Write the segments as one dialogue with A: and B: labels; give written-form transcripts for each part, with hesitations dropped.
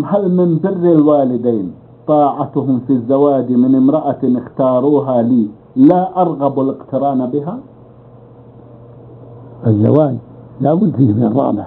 A: هل من بر الوالدين طاعتهم في الزواج من امرأة اختاروها لي لا أرغب الاقتران بها؟
B: الزواج لا بد فيه من الرغبة.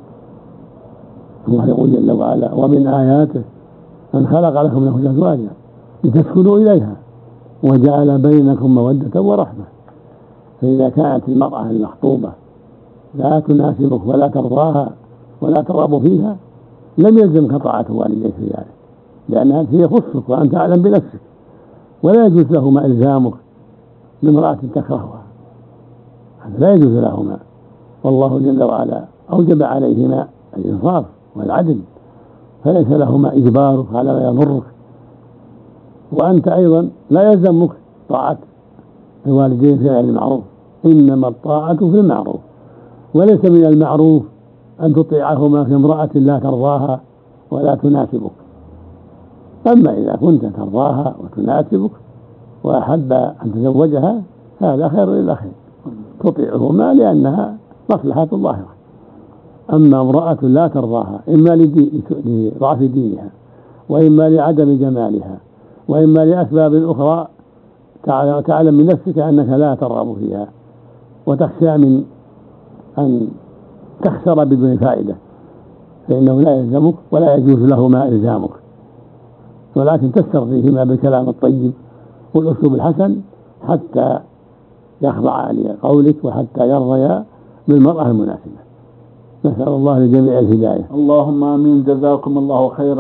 B: الله يقول جل وعلا: ومن آياته أن خلق لكم من أزواجا لتسكنوا إليها وجعل بينكم مودة ورحمة. فإذا كانت المرأة المخطوبة لا تناسبك ولا ترضاها ولا ترغب فيها لم يلزمك طاعة والديك في ذلك، لأنها هي خصك وأنت أعلم بنفسك، ولا يجوز لهما إلزامك بامرأة تكرهها، هذا لا يجوز لهما. والله جل وعلا أوجب عليهما الإنصاف والعدل، فليس لهما إجبارك على ما يضرك، وأنت أيضا لا يلزمك طاعة الوالدين في فعل المعروف، إنما الطاعة في المعروف، وليس من المعروف أن تطيعهما في امرأة لا ترضاها ولا تناسبك. أما إذا كنت ترضاها وتناسبك وأحب أن تزوجها هذا خير للأخير، تطيعهما لأنها مصلحة ظاهرة. أما امرأة لا ترضاها إما لضعف دينها وإما لعدم جمالها وإما لأسباب أخرى تعلم من نفسك أنك لا ترغب فيها وتخشى من أن تخسر بدون فائدة، فإنه لا يلزمك ولا يجوز لهما إلزامك، ولكن تسترضيهما بالكلام الطيب والأسلوب الحسن حتى يخضع لقولك وحتى يرضيا بالمرأة المناسبة. نسأل الله لجميع الهداية.
A: اللهم آمين. جزاكم الله خيرا.